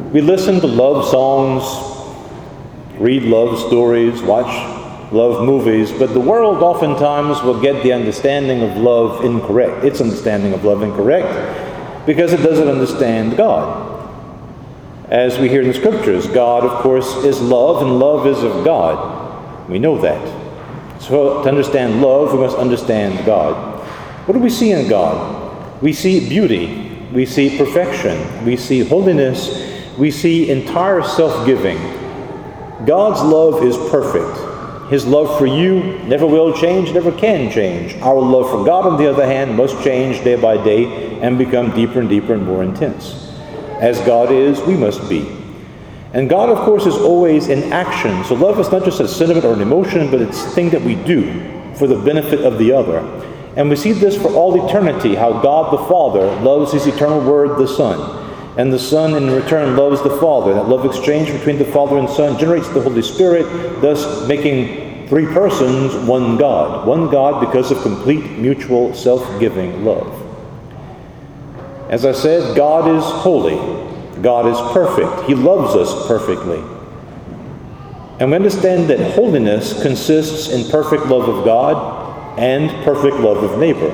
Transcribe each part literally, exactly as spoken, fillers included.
We listen to love songs, read love stories, watch love movies, but the world oftentimes will get the understanding of love incorrect, its understanding of love incorrect, because it doesn't understand God. As we hear in the Scriptures, God, of course, is love, and love is of God. We know that. So to understand love, we must understand God. What do we see in God? We see beauty, we see perfection, we see holiness, we see entire self-giving. God's love is perfect. His love for you never will change, never can change. Our love for God, on the other hand, must change day by day and become deeper and deeper and more intense. As God is, we must be. And God, of course, is always in action. So love is not just a sentiment or an emotion, but it's a thing that we do for the benefit of the other. And we see this for all eternity, how God the Father loves His eternal Word, the Son. And the Son, in return, loves the Father. That love exchange between the Father and Son generates the Holy Spirit, thus making three persons one God. One God because of complete mutual self-giving love. As I said, God is holy. God is perfect. He loves us perfectly. And we understand that holiness consists in perfect love of God and perfect love of neighbor.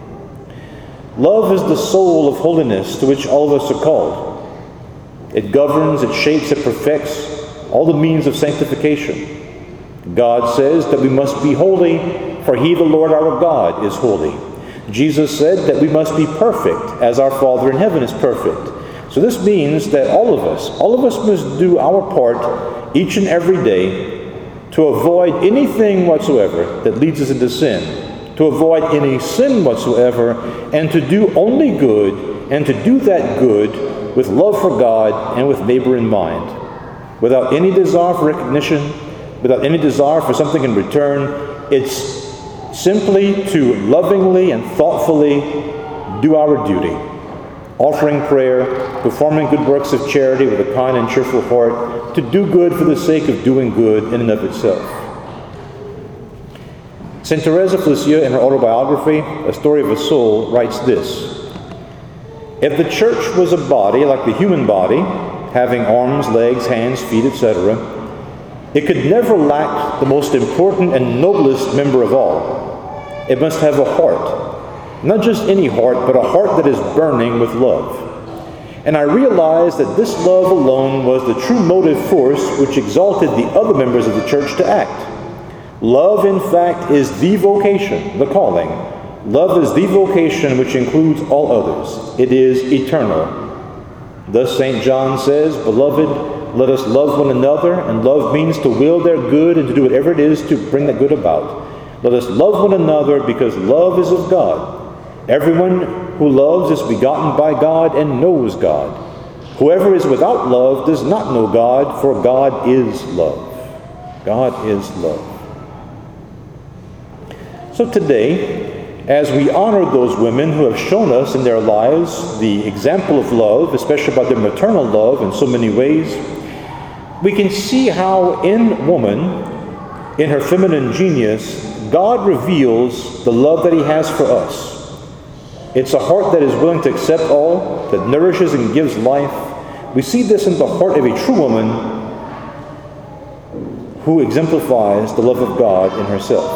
Love is the soul of holiness to which all of us are called. It governs, it shapes, it perfects all the means of sanctification. God says that we must be holy, for He, the Lord our God, is holy. Jesus said that we must be perfect as our Father in heaven is perfect. So this means that all of us, all of us must do our part each and every day to avoid anything whatsoever that leads us into sin, to avoid any sin whatsoever, and to do only good, and to do that good with love for God and with neighbor in mind, without any desire for recognition, without any desire for something in return. It's simply to lovingly and thoughtfully do our duty, offering prayer, performing good works of charity with a kind and cheerful heart, to do good for the sake of doing good in and of itself. Saint Therese of Lisieux, in her autobiography, A Story of a Soul, writes this: "If the church was a body like the human body, having arms, legs, hands, feet, et cetera, it could never lack the most important and noblest member of all. It must have a heart. Not just any heart, but a heart that is burning with love. And I realized that this love alone was the true motive force which exalted the other members of the church to act. Love, in fact, is the vocation, the calling. Love is the vocation which includes all others. It is eternal. Thus Saint John says, 'Beloved, let us love one another,' and love means to will their good and to do whatever it is to bring that good about. Let us love one another because love is of God. Everyone who loves is begotten by God and knows God. Whoever is without love does not know God, for God is love." God is love. So today, as we honor those women who have shown us in their lives the example of love, especially about their maternal love in so many ways, we can see how in woman, in her feminine genius, God reveals the love that He has for us. It's a heart that is willing to accept all, that nourishes and gives life. We see this in the heart of a true woman who exemplifies the love of God in herself.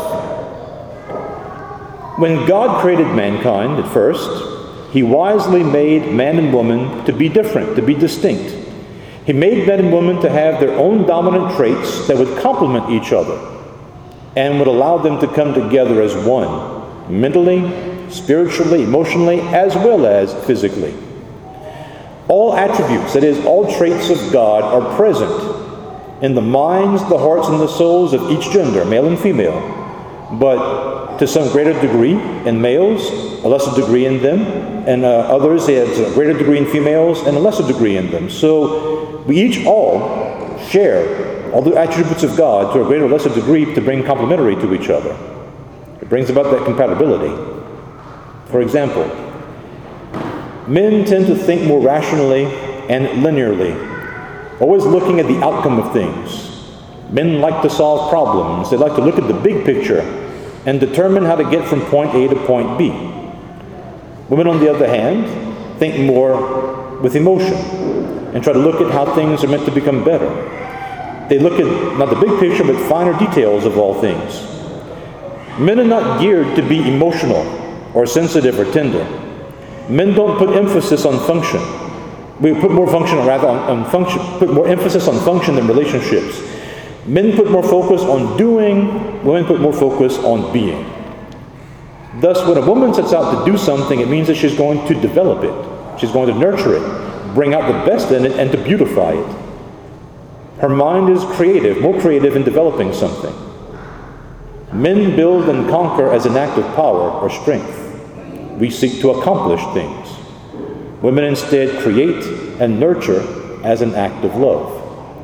When God created mankind at first, He wisely made man and woman to be different, to be distinct. He made men and women to have their own dominant traits that would complement each other and would allow them to come together as one, mentally, spiritually, emotionally, as well as physically. All attributes, that is, all traits of God, are present in the minds, the hearts, and the souls of each gender, male and female, but to some greater degree in males, a lesser degree in them, and uh, others, they have a greater degree in females and a lesser degree in them. So we each all share all the attributes of God to a greater or lesser degree to bring complementary to each other. It brings about that compatibility. For example, men tend to think more rationally and linearly, always looking at the outcome of things. Men like to solve problems. They like to look at the big picture and determine how to get from point A to point B. Women, on the other hand, think more with emotion and try to look at how things are meant to become better. They look at not the big picture, but finer details of all things. Men are not geared to be emotional or sensitive or tender. Men don't put emphasis on function. We put more function, rather, on, on function, put more emphasis on function than relationships. Men put more focus on doing, women put more focus on being. Thus, when a woman sets out to do something, it means that she's going to develop it. She's going to nurture it, bring out the best in it, and to beautify it. Her mind is creative, more creative in developing something. Men build and conquer as an act of power or strength. We seek to accomplish things. Women instead create and nurture as an act of love.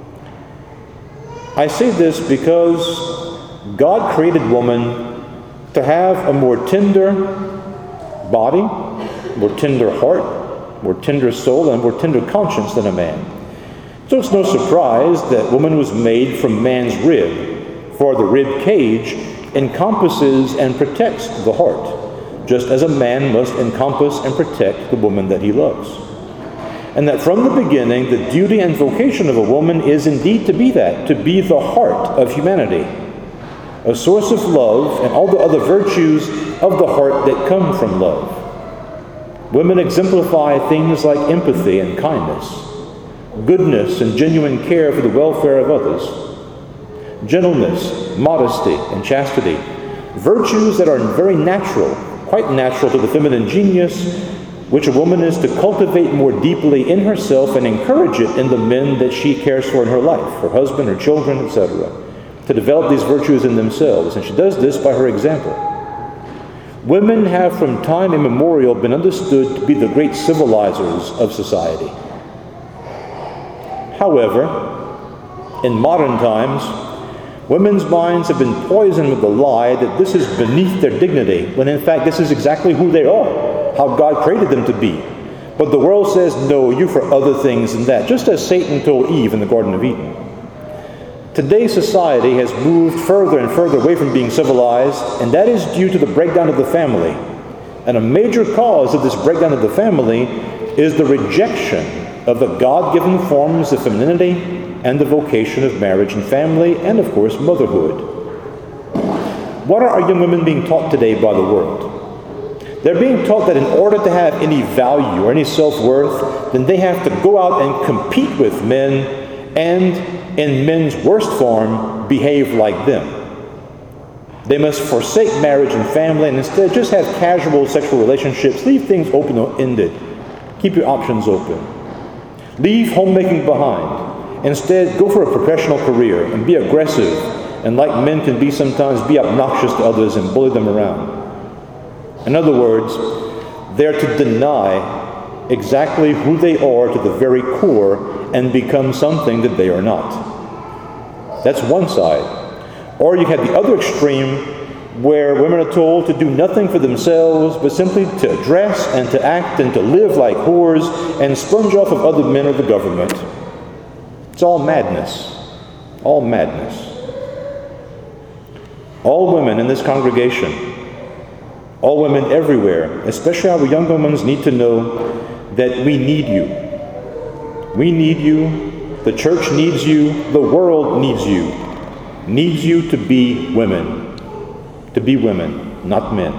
I say this because God created woman to have a more tender body, more tender heart, more tender soul, and more tender conscience than a man. So it's no surprise that woman was made from man's rib, for the rib cage encompasses and protects the heart, just as a man must encompass and protect the woman that he loves. And that from the beginning, the duty and vocation of a woman is indeed to be that, to be the heart of humanity, a source of love and all the other virtues of the heart that come from love. Women exemplify things like empathy and kindness, goodness and genuine care for the welfare of others, gentleness, modesty, and chastity, virtues that are very natural, quite natural to the feminine genius, which a woman is to cultivate more deeply in herself and encourage it in the men that she cares for in her life, her husband, her children, et cetera, to develop these virtues in themselves. And she does this by her example. Women have from time immemorial been understood to be the great civilizers of society. However, in modern times, women's minds have been poisoned with the lie that this is beneath their dignity, when in fact this is exactly who they are, how God created them to be. But the world says, no, you're for other things than that, just as Satan told Eve in the Garden of Eden. Today's society has moved further and further away from being civilized, and that is due to the breakdown of the family. And a major cause of this breakdown of the family is the rejection of the God-given forms of femininity and the vocation of marriage and family, and of course motherhood. What are our young women being taught today by the world? They're being taught that in order to have any value or any self-worth, then they have to go out and compete with men, and in men's worst form, behave like them. They must forsake marriage and family and instead just have casual sexual relationships. Leave things open-ended. Keep your options open. Leave homemaking behind. Instead, go for a professional career and be aggressive, and like men can be sometimes, be obnoxious to others and bully them around. In other words, they're to deny exactly who they are to the very core and become something that they are not. That's one side. Or you have the other extreme, where women are told to do nothing for themselves, but simply to dress and to act and to live like whores and sponge off of other men or the government. It's all madness. All madness. All women in this congregation, all women everywhere, especially our young women, need to know that we need you. We need you. The church needs you. The world needs you. Needs you to be women. To be women, not men.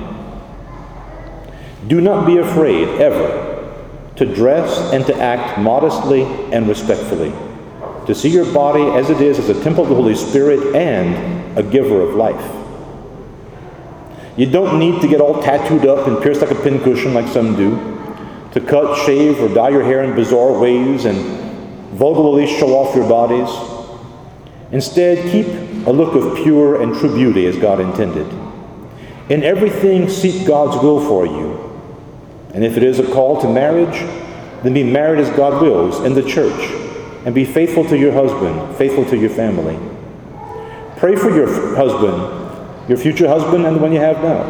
Do not be afraid, ever, to dress and to act modestly and respectfully, to see your body as it is, as a temple of the Holy Spirit and a giver of life. You don't need to get all tattooed up and pierced like a pincushion like some do, to cut, shave, or dye your hair in bizarre ways and vulgarly show off your bodies. Instead, keep a look of pure and true beauty as God intended. In everything, seek God's will for you. And if it is a call to marriage, then be married as God wills in the church, and be faithful to your husband, faithful to your family. Pray for your husband, your future husband, and the one you have now.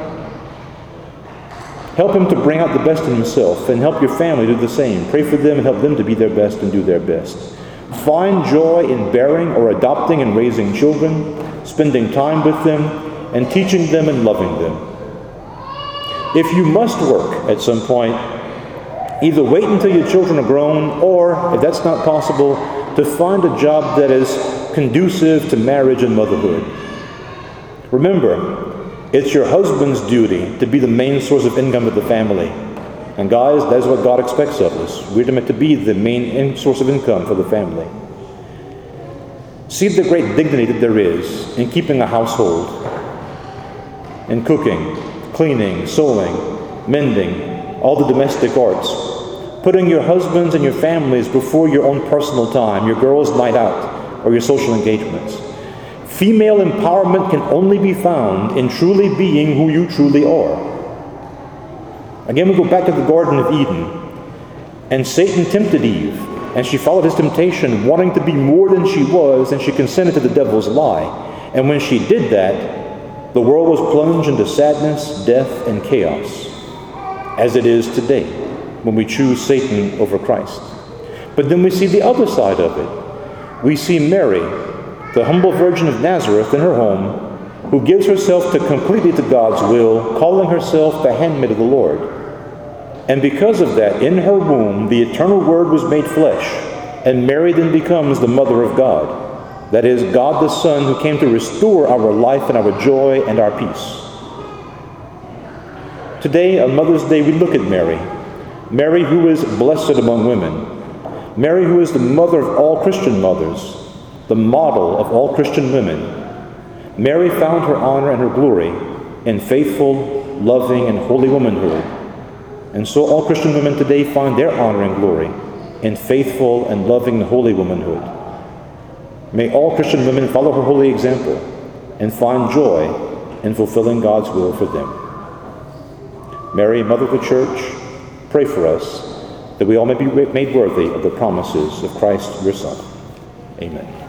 Help him to bring out the best in himself, and help your family do the same. Pray for them and help them to be their best and do their best. Find joy in bearing or adopting and raising children, spending time with them, and teaching them and loving them. If you must work at some point, Either wait until your children are grown, or, if that's not possible, to find a job that is conducive to marriage and motherhood. Remember, it's your husband's duty to be the main source of income of the family. And guys, that's what God expects of us. We're meant to be the main source of income for the family. See the great dignity that there is in keeping a household, in cooking, cleaning, sewing, mending, all the domestic arts, putting your husbands and your families before your own personal time, your girls' night out, or your social engagements. Female empowerment can only be found in truly being who you truly are. Again, we go back to the Garden of Eden, and Satan tempted Eve, and she followed his temptation, wanting to be more than she was, and she consented to the devil's lie. And when she did that, the world was plunged into sadness, death, and chaos, as it is today, when we choose Satan over Christ. But then we see the other side of it. We see Mary, the humble Virgin of Nazareth in her home, who gives herself to completely to God's will, calling herself the handmaid of the Lord. And because of that, in her womb, the eternal Word was made flesh, and Mary then becomes the mother of God. That is, God the Son, who came to restore our life and our joy and our peace. Today, on Mother's Day, we look at Mary. Mary, who is blessed among women. Mary, who is the mother of all Christian mothers, the model of all Christian women. Mary found her honor and her glory in faithful, loving, and holy womanhood. And so all Christian women today find their honor and glory in faithful and loving and holy womanhood. May all Christian women follow her holy example and find joy in fulfilling God's will for them. Mary, Mother of the Church, pray for us that we all may be made worthy of the promises of Christ, your Son. Amen.